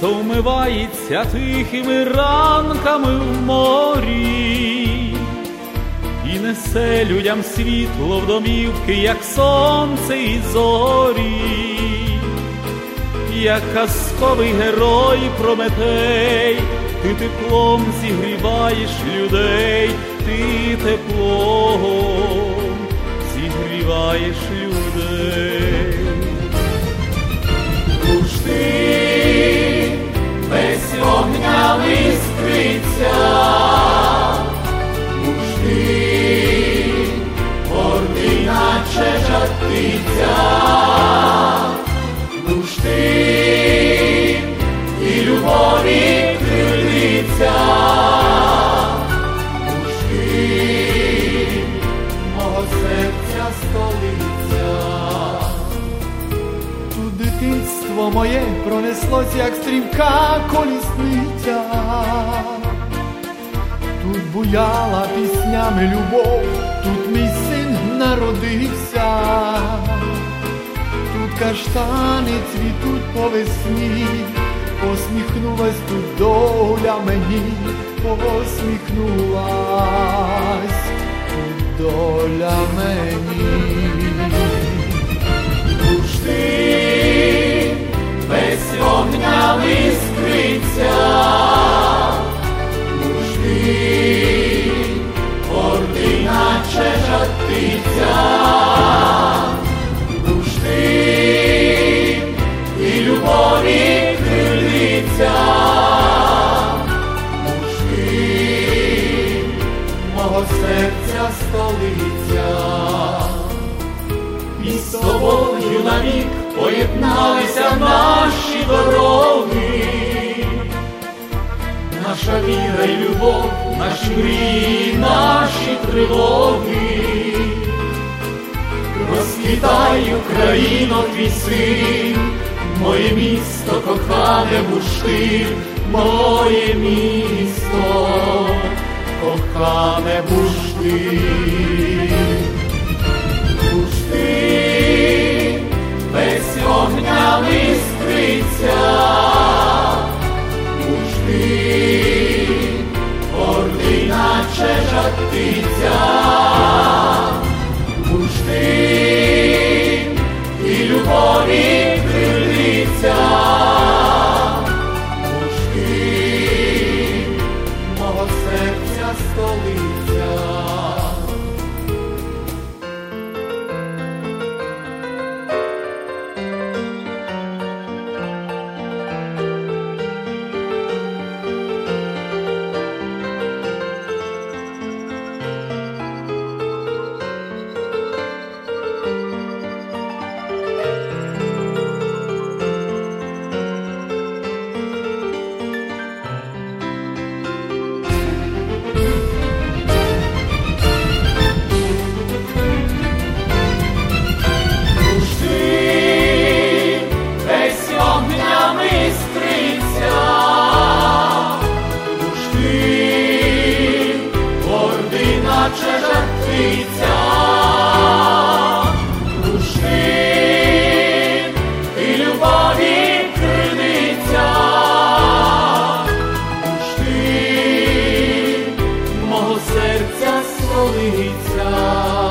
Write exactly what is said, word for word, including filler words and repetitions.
місто вмивається тихими ранками в морі і несе людям світло в домівки, як сонце і зорі, як казковий герой Прометей, ти теплом зігріваєш людей, ти теплом зігріваєш людей. Уж ти весь вогнями іскриться, уж ти гордий, наче жар-птиця, уж ти і любові криниця, уж ти мого серця столиця. Тут дитинство моє пронеслось, як стрімка колісниця. Тут буяла піснями любов, тут мій син народився. Тут каштани цвітуть по весні, посміхнулась тут доля мені, посміхнулась тут доля мені. Уж ти весь вогнями іскриться, уж ти гордий, наче жар-птиця, уж ти і любові криниця, уж ти мого серця столиця. І з тобою навік поєдналися наші дороги, наша віра й любов, наші мрії, наші тривоги. Розквітай, Україно, твій син, моє місто кохане Буштир, моє місто кохане Буштир. Уж ти весь вогнями іскриться, уж ти гордий, наче жар-птиця, уж ти і любові криниця, уж ти мого серця столиця. Наче жар-птиця, уж ти і любові криниця, уж ти мого серця столиця.